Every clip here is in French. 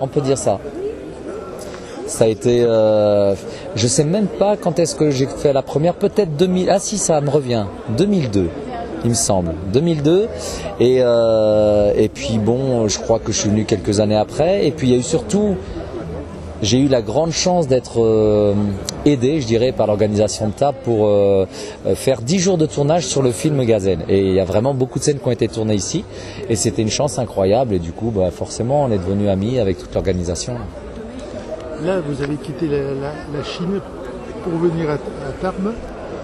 on peut dire ça. Ça a été, je sais même pas quand est-ce que j'ai fait la première, peut-être 2000, ah si ça me revient, 2002. Il me semble, 2002, et puis bon, je crois que je suis venu quelques années après, et puis il y a eu surtout, j'ai eu la grande chance d'être aidé, je dirais, par l'organisation de table pour faire 10 jours de tournage sur le film Gazelle, et il y a vraiment beaucoup de scènes qui ont été tournées ici, et c'était une chance incroyable, et du coup, forcément, on est devenus amis avec toute l'organisation. Là, vous avez quitté la Chine pour venir à Tarbes.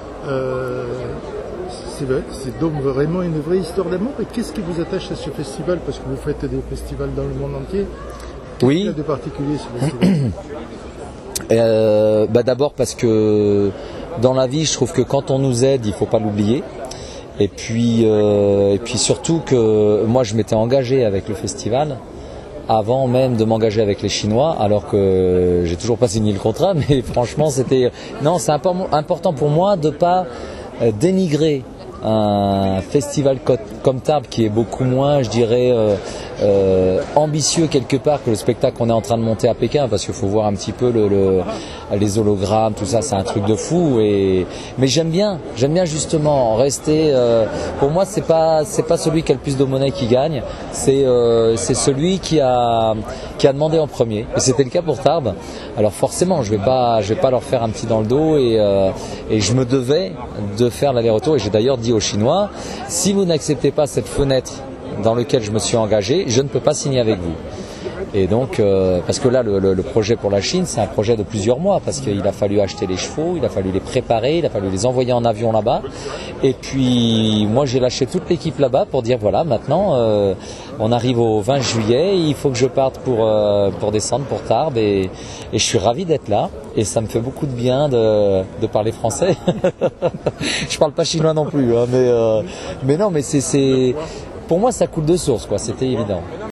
C'est donc vraiment une vraie histoire d'amour. Et qu'est-ce qui vous attache à ce festival? Parce que vous faites des festivals dans le monde entier. Qu'est-ce qu'il y a de particulier ce festival? D'abord parce que dans la vie, je trouve que quand on nous aide, il ne faut pas l'oublier. Et puis surtout que moi, je m'étais engagé avec le festival avant même de m'engager avec les Chinois, alors que j'ai toujours pas signé le contrat. Mais franchement, c'est important pour moi de ne pas dénigrer un festival comme Tarbes qui est beaucoup moins, je dirais, ambitieux quelque part que le spectacle qu'on est en train de monter à Pékin, parce qu'il faut voir un petit peu les hologrammes, tout ça, c'est un truc de fou. Mais j'aime bien justement rester. Pour moi, c'est pas celui qui a le plus de monnaie qui gagne, c'est celui qui a demandé en premier. Et c'était le cas pour Tarbes. Alors forcément, je vais pas leur faire un petit dans le dos, et je me devais de faire l'aller-retour. Et j'ai d'ailleurs dit aux Chinois, si vous n'acceptez pas cette fenêtre dans laquelle je me suis engagé, je ne peux pas signer avec vous. Et donc, parce que là, le projet pour la Chine, c'est un projet de plusieurs mois, parce qu'il a fallu acheter les chevaux, il a fallu les préparer, il a fallu les envoyer en avion là-bas. Et puis, moi, j'ai lâché toute l'équipe là-bas pour dire, voilà, maintenant, on arrive au 20 juillet, il faut que je parte pour descendre pour Tarbes, et je suis ravi d'être là. Et ça me fait beaucoup de bien de parler français. Je parle pas chinois non plus, hein, mais non, mais pour moi, ça coule de source, quoi. C'était évident.